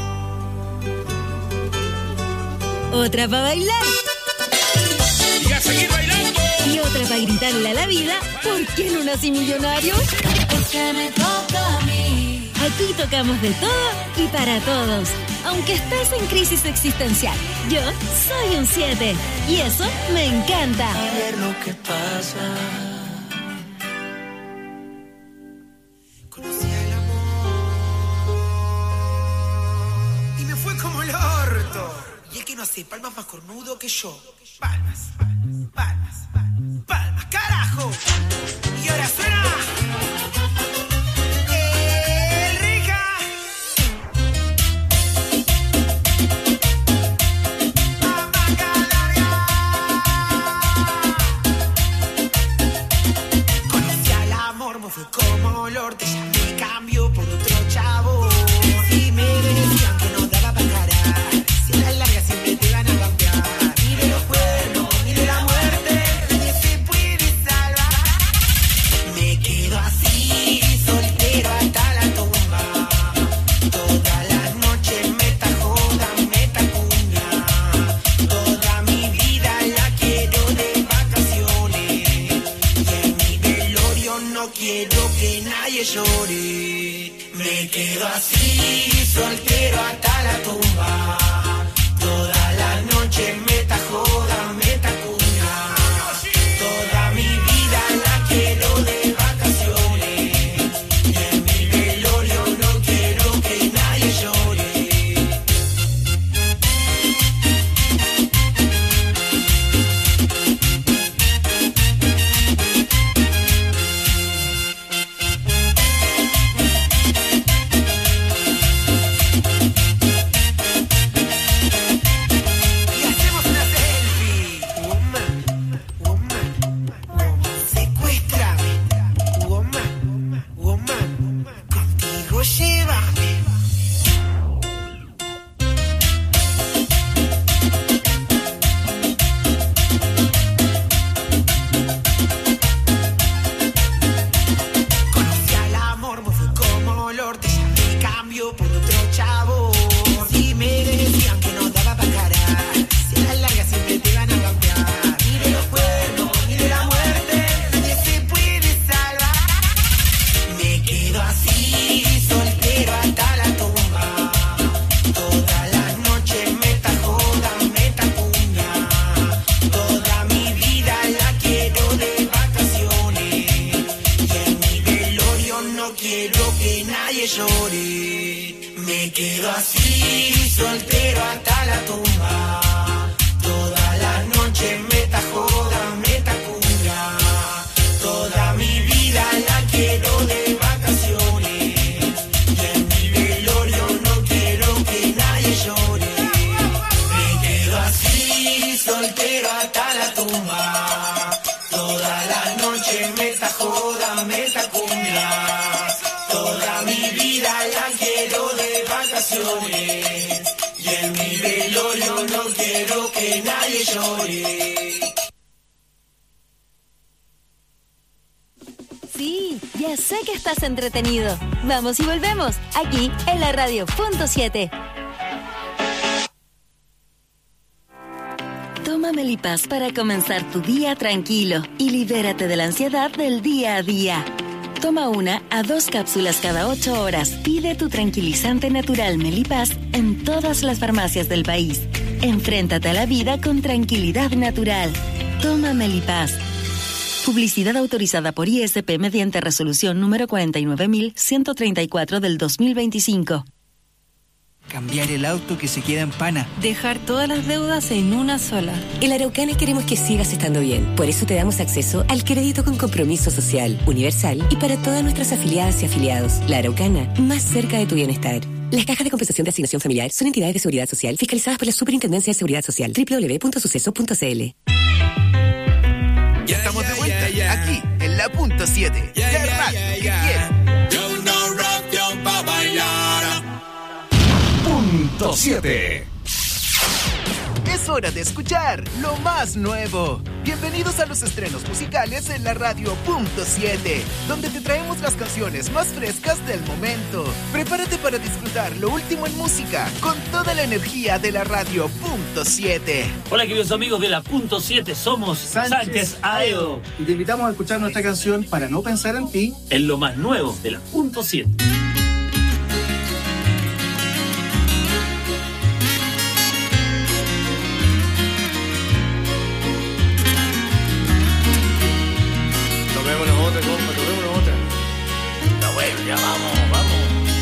Otra para bailar. Y a seguir bailando. Y otra para gritarle a la vida, ¿por qué no nací millonario? Porque me toca a mí. Aquí tocamos de todo y para todos. Aunque estés en crisis existencial, yo soy un siete. Y eso me encanta. A ver lo que pasa. Conocí el amor y me fue como el orto. Y es que no sé, palmas más cornudo que yo. Palmas, palmas, palmas, palmas, carajo. Y ahora suena el Rica. Conocí al amor, me fue como olor. Te llamé, cambió por otro chavo. Y me decían que no daba para encarar. Si a la larga siempre te van a cambiar. Mire los cuernos, mire la muerte. llore. Me quedo así, soltero hasta la tumba. Toda la noche meta joda, meta cuña. Toda mi vida la quiero de vacaciones. Y en mi velorio no quiero que nadie llore. Sí, ya sé que estás entretenido. Vamos y volvemos, aquí en la radio punto siete. Toma Melipaz para comenzar tu día tranquilo y libérate de la ansiedad del día a día. Toma una a dos cápsulas cada ocho horas. Pide tu tranquilizante natural Melipaz en todas las farmacias del país. Enfréntate a la vida con tranquilidad natural. Toma Melipaz. Publicidad autorizada por I S P mediante resolución número cuarenta y nueve mil ciento treinta y cuatro del dos mil veinticinco. Cambiar el auto que se queda en pana. Dejar todas las deudas en una sola. En la Araucana queremos que sigas estando bien. Por eso te damos acceso al crédito con compromiso social, universal y para todas nuestras afiliadas y afiliados. La Araucana, más cerca de tu bienestar. Las cajas de compensación de asignación familiar son entidades de seguridad social fiscalizadas por la Superintendencia de Seguridad Social. doble u doble u doble u punto suceso punto c l. Ya estamos de vuelta, aquí, en la punto siete. Yeah, la yeah, radio yeah, que yeah. quiero. Yo no rock, yo pa' bailar. Punto siete. Es hora de escuchar lo más nuevo. Bienvenidos a los estrenos musicales en la radio punto siete, donde te traemos las canciones más frescas del momento. Prepárate para disfrutar lo último en música con toda la energía de la radio punto siete. Hola queridos amigos de la punto siete, somos Sánchez, Sánchez Aedo. Y te invitamos a escuchar nuestra canción Para no pensar en ti. En lo más nuevo de la punto siete. Tomémonos otra, compa, tomémonos otra. Está bueno, ya vamos, vamos.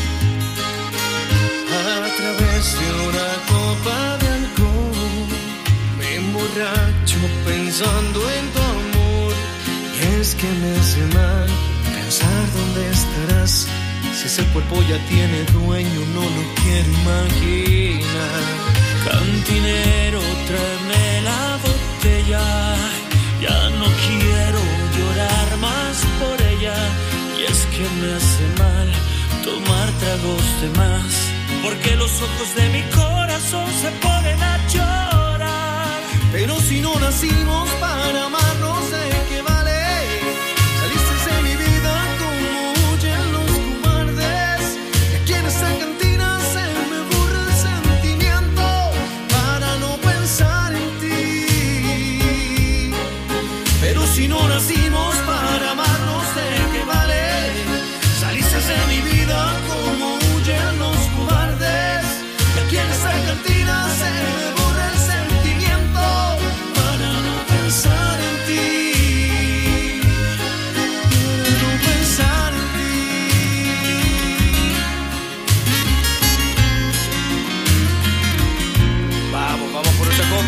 A través de una copa de alcohol me emborracho pensando en tu amor. Y es que me hace mal pensar dónde estarás. Si ese cuerpo ya tiene dueño, no lo quiero imaginar. Cantinero, tráeme la botella. Ya no quiero llorar más por ella. Y es que me hace mal tomar tragos de más, porque los ojos de mi corazón se ponen a llorar. Pero si no nacimos para amarnos, ¿de qué vale? Saliste de mi vida como huyen los cobardes. Y aquí en esta cantina se me borra el sentimiento para no pensar en ti. Pero si no nacimos para amarnos, ¿de qué vale? Saliste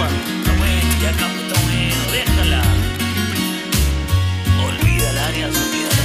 Está bueno, ya campo, está bueno, déjala. Olvídala, Arias, olvídala.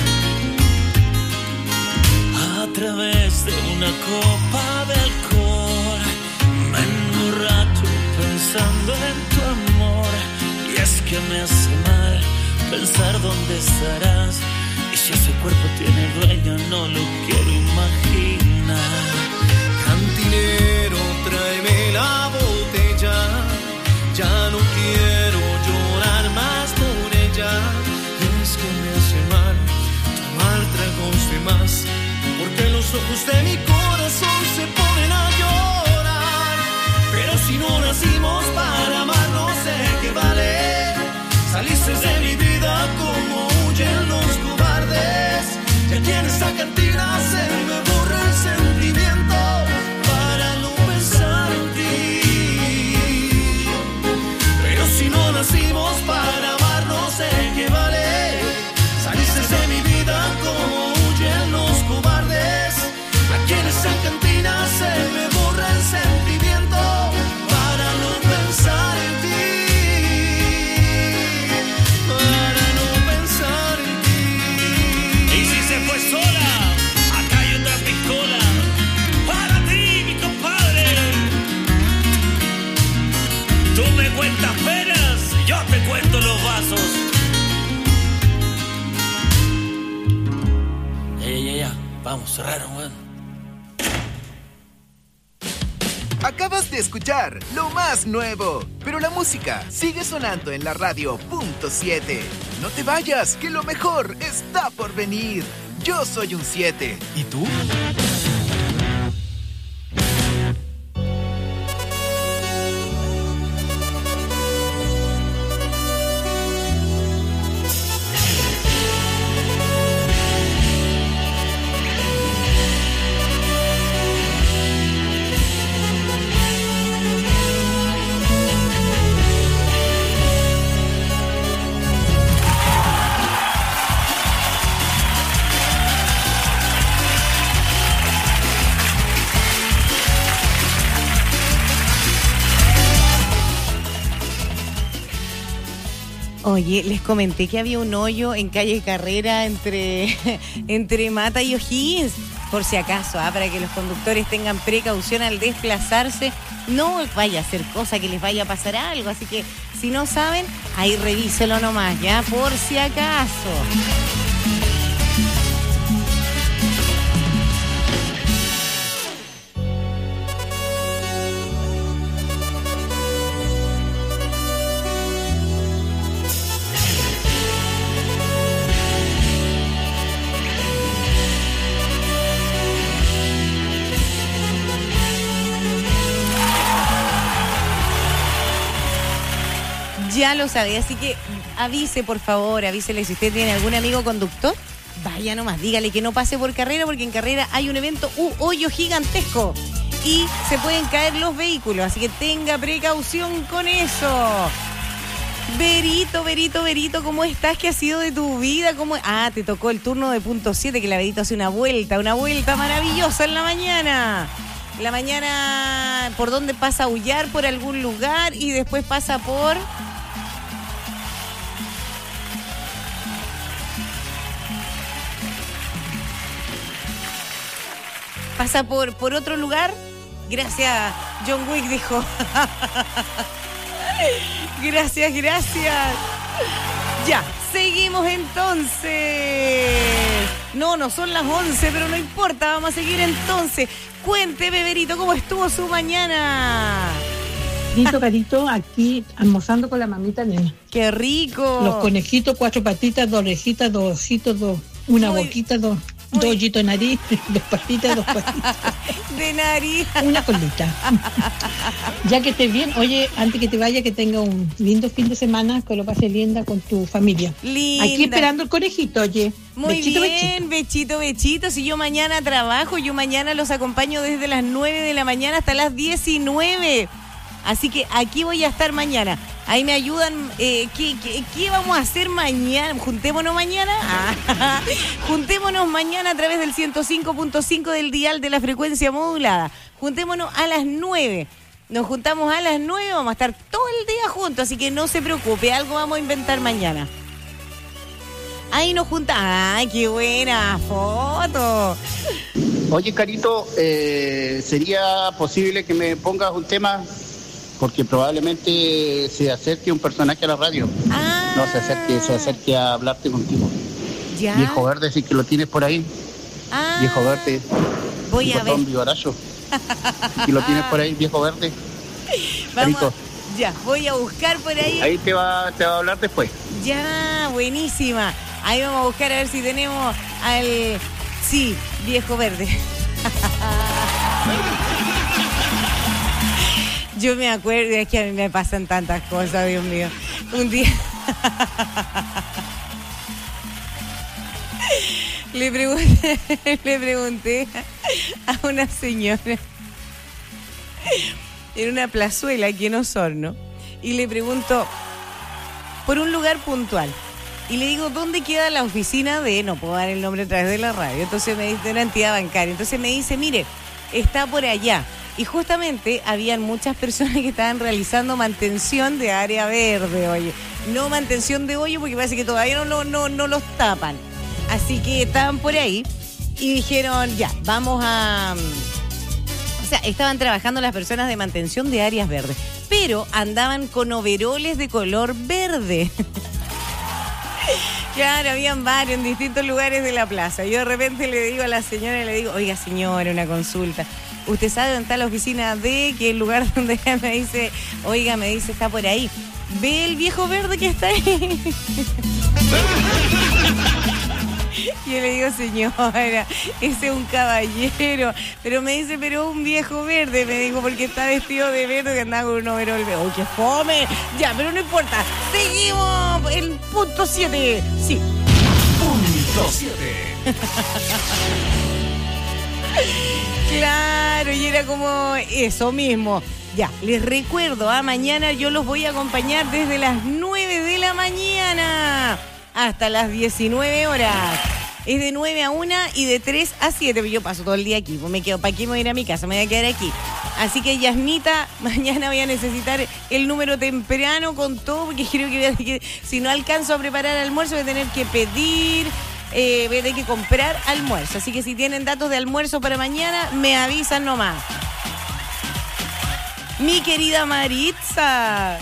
A través de una copa de alcohol me emborracho pensando en tu amor. Y es que me hace mal pensar dónde estarás. Y si ese cuerpo tiene dueño, no lo quiero imaginar. Cantinero, tráeme la botella. Ya no quiero llorar más por ella. Es que me hace mal tomar tragos de más, porque los ojos de mi corazón se ponen a llorar. Pero si no nacimos para amar, no sé qué vale. Saliste de mi vida como huyen los cobardes. Y aquí en esta cantina se me borra el sentimiento para no pensar en ti. Pero si no nacimos para amar, no sé qué vale. Saliste de mi vida como huyen los cobardes. Aquí en esta cantina se me borra el sentimiento para no pensar en ti. Para no pensar en ti. Y si se fue sola, acá hay otra piscola para ti, mi compadre. Tú me cuentas penas, yo te cuento los vasos. Ey, ey, ey, ya, vamos, cerraron, weón. Acabas de escuchar lo más nuevo, pero la música sigue sonando en la radio punto siete. No te vayas, que lo mejor está por venir. Yo soy un siete. ¿Y tú? Oye, les comenté que había un hoyo en calle Carrera entre, entre Mata y O'Higgins, por si acaso, ¿ah? Para que los conductores tengan precaución al desplazarse, no vaya a ser cosa que les vaya a pasar algo, así que si no saben, ahí revíselo nomás, ya, por si acaso. Ya lo sabe, así que avise, por favor, avísele si usted tiene algún amigo conductor, vaya nomás, dígale que no pase por Carrera, porque en Carrera hay un evento, un hoyo gigantesco y se pueden caer los vehículos, así que tenga precaución con eso. Berito, Berito, Berito, ¿cómo estás? ¿Qué ha sido de tu vida? ¿Cómo... Ah, te tocó el turno de punto siete, que la Berito hace una vuelta, una vuelta maravillosa en la mañana. En la mañana, ¿por dónde pasa a Ullar? Por algún lugar y después pasa por... Pasa por, por otro lugar. Gracias, John Wick dijo. Gracias, gracias. Ya, seguimos entonces. No, no son las once, pero no importa, vamos a seguir entonces. Cuénteme, Berito, ¿cómo estuvo su mañana? Carito, Carito, aquí almorzando con la mamita nena. ¡Qué rico! Los conejitos, cuatro patitas, dos orejitas, dos ojitos, dos, una Muy... boquita, dos... Dos hoyitos de nariz, dos patitas, dos patitas. De nariz. Una colita. Ya que estés bien, oye, antes que te vaya, que tenga un lindo fin de semana, que lo pases linda con tu familia. Linda. Aquí esperando el conejito, oye. Muy bechito, bien, bechito, bechito. Si yo mañana trabajo, yo mañana los acompaño desde las nueve de la mañana hasta las diecinueve. Así que aquí voy a estar mañana. Ahí me ayudan. Eh, ¿qué, qué, ¿Qué vamos a hacer mañana? ¿Juntémonos mañana? Ah, juntémonos mañana a través del ciento cinco punto cinco del dial de la frecuencia modulada. Juntémonos a las nueve. Nos juntamos a las nueve, vamos a estar todo el día juntos, así que no se preocupe, algo vamos a inventar mañana. Ahí nos juntamos. ¡Ay, qué buena foto! Oye, Carito, eh, ¿sería posible que me pongas un tema? Porque probablemente se acerque un personaje a la radio. Ah. No, se acerque, se acerque a hablarte contigo. Ya. Viejo Verde, sí que lo tienes por ahí. Ah. Viejo Verde. Voy a ver. Vivaracho. Si lo tienes por ahí, Viejo Verde. Vamos. Carito, Ya, voy a buscar por ahí. ahí te va, te va a hablar después. Ya, buenísima. Ahí vamos a buscar a ver si tenemos al... Sí, Viejo Verde. Yo me acuerdo, es que a mí me pasan tantas cosas, Dios mío. Un día... le, pregunté, le pregunté a una señora en una plazuela aquí en Osorno y le pregunto por un lugar puntual. Y le digo, ¿dónde queda la oficina de...? No puedo dar el nombre a través de la radio. Entonces me dice, de una entidad bancaria. Entonces me dice, mire, está por allá. Y justamente habían muchas personas que estaban realizando mantención de área verde, oye. No mantención de hoyo porque parece que todavía no, no, no, no los tapan. Así que estaban por ahí y dijeron, ya, vamos a... O sea, estaban trabajando las personas de mantención de áreas verdes. Pero andaban con overoles de color verde. Claro, habían varios en distintos lugares de la plaza. Yo de repente le digo a la señora, le digo, oiga señora, una consulta. ¿Usted sabe dónde está la oficina de qué lugar donde ella me dice, oiga, me dice, está por ahí? ¿Ve el viejo verde que está ahí? Yo le digo, señora, ese es un caballero. Pero me dice, pero un viejo verde, me dijo, porque está vestido de verde que andaba con un overol verde. ¡Oh, qué fome! Ya, pero no importa. Seguimos en punto siete. Sí. Punto siete. Claro, y era como eso mismo. Ya, les recuerdo, a mañana yo los voy a acompañar desde las nueve de la mañana hasta las diecinueve horas. Es de nueve a una y de tres a siete, pero yo paso todo el día aquí, pues me quedo, ¿para qué me voy a ir a mi casa? Me voy a quedar aquí. Así que, Yasmita, mañana voy a necesitar el número temprano con todo, porque creo que, voy a, que si no alcanzo a preparar almuerzo voy a tener que pedir, eh, voy a tener que comprar almuerzo. Así que si tienen datos de almuerzo para mañana, me avisan nomás. Mi querida Maritza.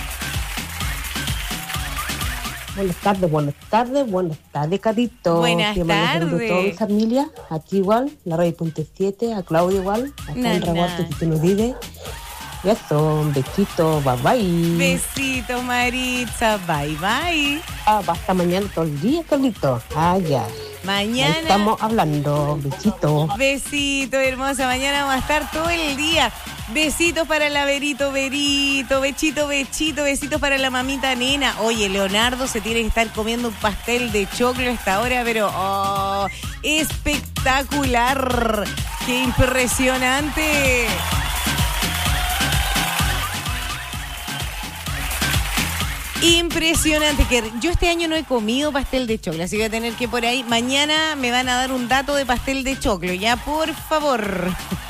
Buenas tardes, buenas tardes, buenas tardes, Carito. Buenas tardes. A toda mi familia, aquí igual, la radio Punte siete, a Claudia igual, a Sandra Huarte, que te nos vive. Y eso, un besito, bye bye. Besito, Maritza, bye bye. Ah, hasta mañana todo el día, Carlito. Ah, ya. Mañana. Ahí estamos hablando, besito. Besito, hermosa, mañana vamos a estar todo el día. Besitos para la Verito, Verito, bechito, bechito, besitos para la mamita nena. Oye, Leonardo se tiene que estar comiendo un pastel de choclo a esta hora, pero oh, espectacular. ¡Qué impresionante! Impresionante, que yo este año no he comido pastel de choclo, así que voy a tener que por ahí, mañana me van a dar un dato de pastel de choclo, ya, por favor.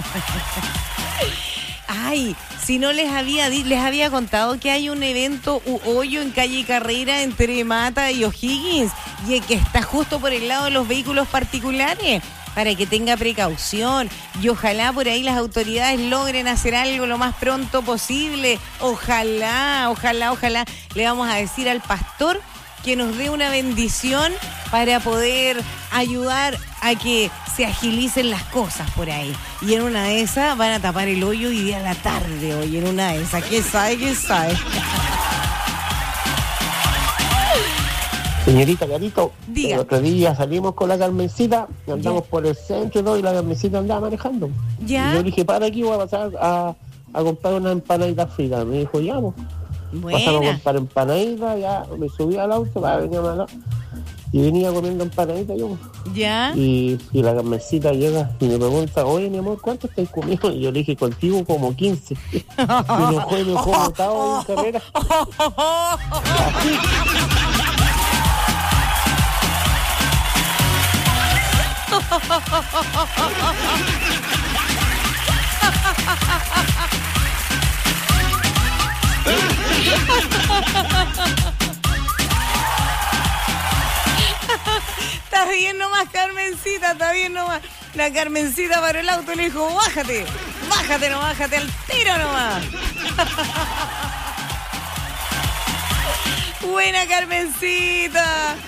Ay, si no les había les había contado que hay un evento u hoyo en calle Carrera entre Mata y O'Higgins, y que está justo por el lado de los vehículos particulares, para que tenga precaución, y ojalá por ahí las autoridades logren hacer algo lo más pronto posible. Ojalá, ojalá, ojalá. Le vamos a decir al pastor que nos dé una bendición para poder ayudar a que se agilicen las cosas por ahí. Y en una de esas van a tapar el hoyo y día a la tarde hoy, en una de esas. ¿Qué sabe? ¿Qué sabe? Señorita Carito, diga. El otro día salimos con la Carmencita y andamos ya. por el centro y todo, y la Carmencita andaba manejando. Ya. Y yo dije, para aquí, voy a pasar a, a comprar una empanadita frita. Me dijo, ya, pues. Pasamos a comprar empanaditas, ya me subí al auto para venir a la... y venía comiendo empanaditas yo. Ya. Y, y la Carmencita llega y me pregunta, oye, mi amor, ¿cuánto estáis comiendo? Y yo le dije, contigo como quince. Y me enojó y me dejó botado en carrera. Así. Está bien nomás, Carmencita, está bien nomás. La Carmencita paró el auto y le dijo, bájate, bájate no, bájate al tiro nomás. Buena, Carmencita.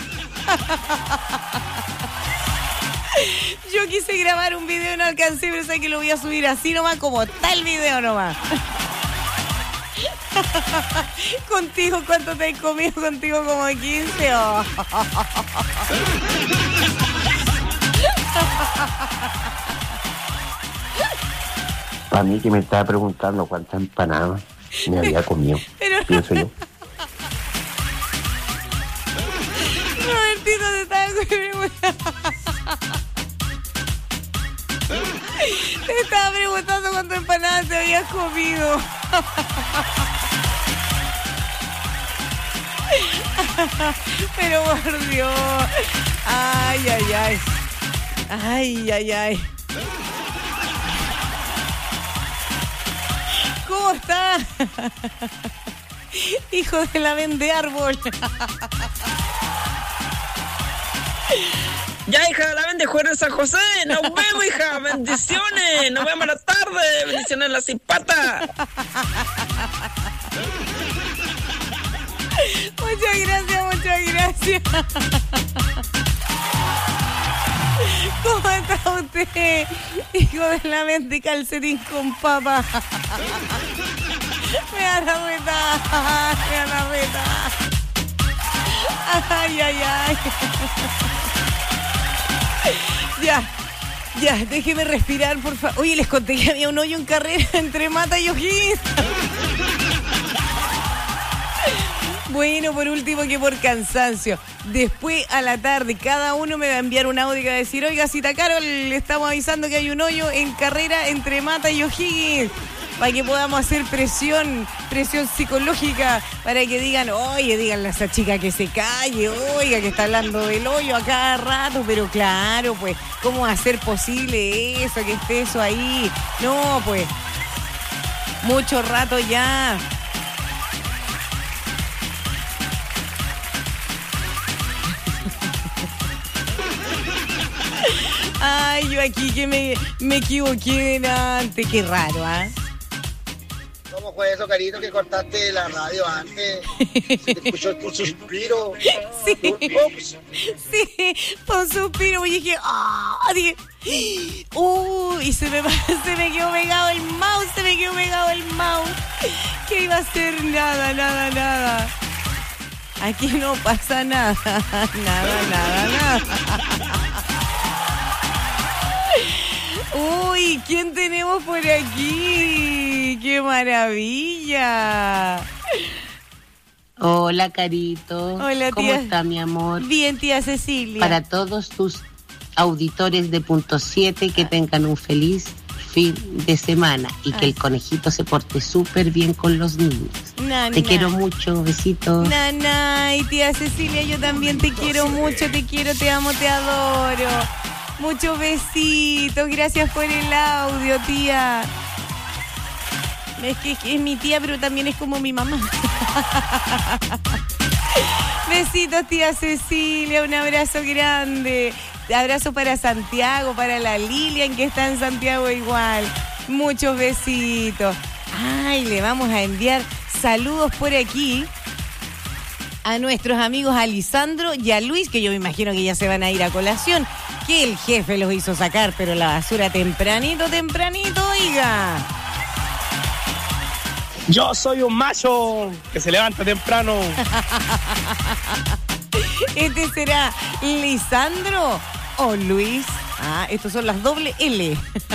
Yo quise grabar un video y no alcancé, pero sé que lo voy a subir así nomás, como está el video nomás. Contigo, ¿cuánto te has comido? Contigo como quince. Oh. Para mí que me estaba preguntando cuántas empanadas me había comido. Pero... pienso yo. Robertito te estaba preguntando. Te estaba preguntando cuántas empanadas te habías comido. Pero por Dios. Ay, ay, ay. Ay, ay, ay. ¿Cómo está? Hijo de la vende árbol. Ya, hija, la vende Juárez San José. Nos vemos, hija. Bendiciones. Nos vemos a la tarde. Bendiciones en la cipata. Muchas gracias, muchas gracias. ¿Cómo está usted? Hijo de la mente calcetín con papa. Me da la reta. Me da la reta. Ay, ay, ay. Ya, ya, déjeme respirar, por favor. Oye, les conté que había un hoyo en carrera entre Mata y O'Higgins. Bueno, por último que por cansancio. Después a la tarde cada uno me va a enviar un audio que va a decir, oiga, Cita Carol, le estamos avisando que hay un hoyo en carrera entre Mata y O'Higgins. Para que podamos hacer presión, presión psicológica, para que digan, oye, díganle a esa chica que se calle, oiga, que está hablando del hoyo a cada rato, pero claro, pues, ¿cómo va a ser posible eso, que esté eso ahí? No, pues, mucho rato ya. Ay, yo aquí que me, me equivoqué antes, qué raro, ¿ah? ¿eh? ¿Cómo fue eso, Carito, que cortaste la radio antes? Se te escuchó un suspiro. Sí, Ups. sí, un suspiro. Y dije, ah, oh, dije, uh, y se me, se me quedó pegado el mouse, se me quedó pegado el mouse. ¿Qué iba a hacer? Nada, nada, nada. Aquí no pasa nada, nada, nada, nada. Uy, ¿quién tenemos por aquí? ¡Qué maravilla! Hola, Carito. Hola, ¿Cómo tía. está, mi amor? Bien, tía Cecilia. Para todos tus auditores de Punto siete, que tengan un feliz fin de semana y que Ay. el conejito se porte súper bien con los niños. Na, Te na. quiero mucho, besitos. Nana, y tía Cecilia, yo también te quiero mucho, te quiero, te amo, te adoro. Muchos besitos, gracias por el audio, tía. Es que, que es mi tía, pero también es como mi mamá. Besitos, tía Cecilia, un abrazo grande. Abrazo para Santiago, para la Lilian, que está en Santiago igual. Muchos besitos. Ay, le vamos a enviar saludos por aquí a nuestros amigos a Lisandro y a Luis, que yo me imagino que ya se van a ir a colación, que el jefe los hizo sacar, pero la basura tempranito, tempranito, oiga. Yo soy un macho que se levanta temprano. ¿Este será Lisandro o Luis? Ah, estos son las doble L.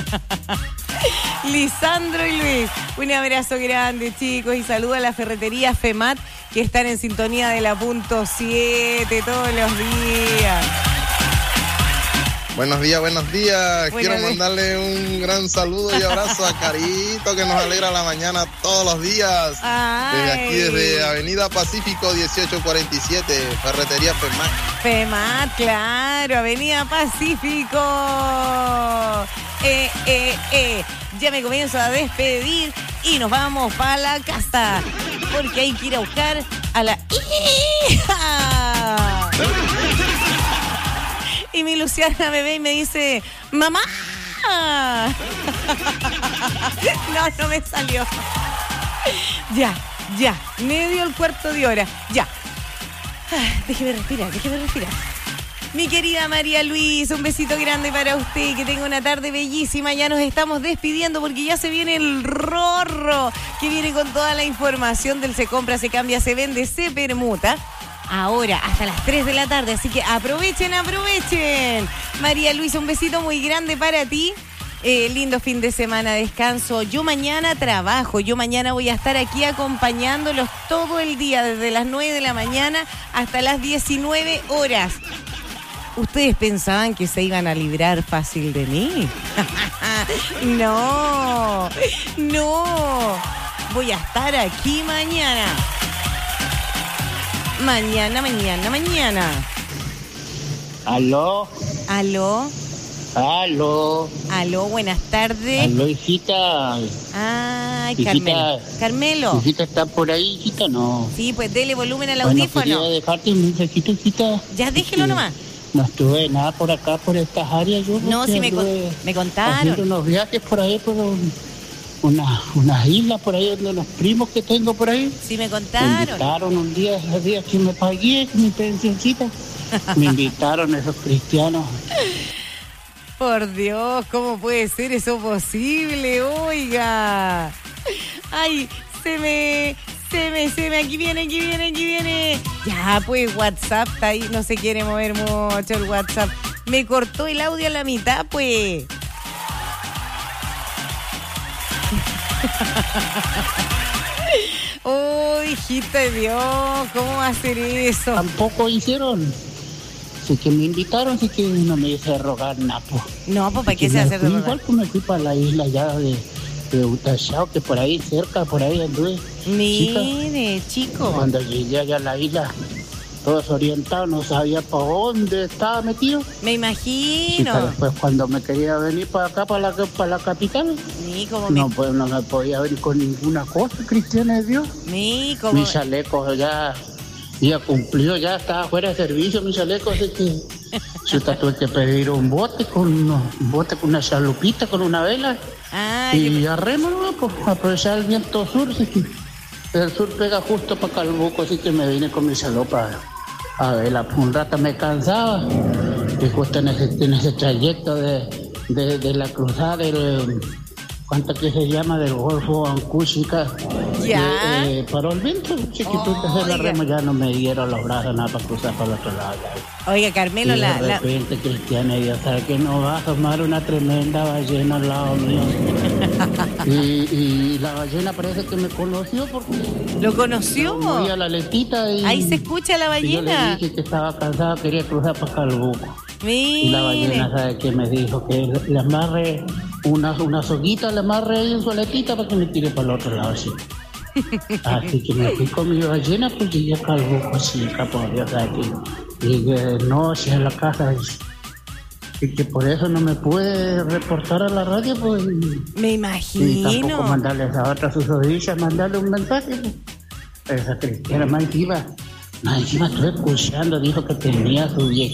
Lisandro y Luis. Un abrazo grande, chicos, y saludo a la ferretería FEMAT, que están en sintonía de la punto siete todos los días. Buenos días, buenos días. Buenos Quiero días. mandarle un gran saludo y abrazo a Carito, que nos alegra la mañana todos los días. Ay. Desde aquí, desde Avenida Pacífico dieciocho cuarenta y siete, Ferretería FEMAT. FEMAT, claro, Avenida Pacífico. Eh, eh, eh. Ya me comienzo a despedir y nos vamos para la casa, porque hay que ir a buscar a la hija. Y mi Luciana me ve y me dice, ¡mamá! No, no me salió. Ya, ya, medio el cuarto de hora, ya. Ah, déjeme respirar, déjeme respirar. Mi querida María Luisa, un besito grande para usted, que tenga una tarde bellísima. Ya nos estamos despidiendo porque ya se viene el Rorro, que viene con toda la información del Se Compra, Se Cambia, Se Vende, Se Permuta. Ahora, hasta las tres de la tarde, así que aprovechen, aprovechen. María Luisa, un besito muy grande para ti. Eh, lindo fin de semana, descanso. Yo mañana trabajo, yo mañana voy a estar aquí acompañándolos todo el día, desde las nueve de la mañana hasta las diecinueve horas. ¿Ustedes pensaban que se iban a librar fácil de mí? No, no. Voy a estar aquí mañana. Mañana, mañana, mañana. Aló. Aló. Aló. Aló, buenas tardes. Aló, hijita. Ay, hijita, Carmelo. Carmelo. ¿Hijita está por ahí, hijita? No. Sí, pues dele volumen al Bueno, audífono. quería dejarte un mensajito, hijita. Ya, déjelo nomás. No estuve nada por acá, por estas áreas. Yo No, sí me, con, me contaron. Haciendo unos viajes por ahí, por un, una, unas islas por ahí, donde los primos que tengo por ahí. Sí me Me contaron. invitaron un día, ese día que me pagué mi pensioncita. Me invitaron esos cristianos. Por Dios, ¿cómo puede ser eso posible? Oiga. Ay, se me... Se me, se me, aquí viene, aquí viene, aquí viene. Ya, pues, WhatsApp está ahí, no se quiere mover mucho el WhatsApp. Me cortó el audio a la mitad, pues. Oh, hijita de Dios, ¿cómo va a hacer eso? Tampoco hicieron. Así que me invitaron, así que no me hice rogar nada, pues. No, pues, ¿para qué se hace rogar? rogar? Igual que me fui para la isla ya de... de Utachao, que por ahí cerca, por ahí anduve. Mire, chico. Cuando llegué allá a la isla, todos orientados, no sabía para dónde estaba metido. Me imagino. Y después cuando me quería venir para acá, para la, para la capital, Mi, como no, me... pues no me podía venir con ninguna cosa, cristiana de Dios. Mi, como... Mi chaleco ya, ya cumplió, ya estaba fuera de servicio mi chaleco, así que yo tuve que pedir un bote con unos, un bote con una chalupita, con una vela. Ah, y yo... a remo, ¿no? Pues aprovechar el viento sur, así que el sur pega justo para Calbuco, así que me vine con mi chalupa a vela. Un rato me cansaba, y justo en ese, en ese trayecto de, de, de la cruzada del... ¿Cuánto que se llama? Del Golfo Ancúchica. Ya. Eh, eh, paró el viento, chiquitito, oh, de la remo ya no me dieron los brazos nada para cruzar para el otro lado. Oiga, Carmelo, y la... de repente, la... Cristiana, ya sabe que no va a tomar una tremenda ballena al lado mío. y, y la ballena parece que me conoció porque... ¿Lo conoció? Movía la letita y... Ahí se escucha la ballena. Y yo le dije que estaba cansada, quería cruzar para Calbuco. Mire. Y la ballena, ¿sabe qué me dijo? Que le amarre una, una soguita, le amarre ahí en su aletita para que me tire para el otro lado, así. Así que me fui con mi ballena, pues llegué a Calbuco, chica, por Dios, ¿sabe qué? Llegué de noche a la casa y, y que por eso no me pude reportar a la radio, pues. Me imagino. Y tampoco mandarles a otra sus orillas, mandarle un mensaje, pues. Esa cristiana más encima, más encima estoy escuchando, dijo que tenía su vieja.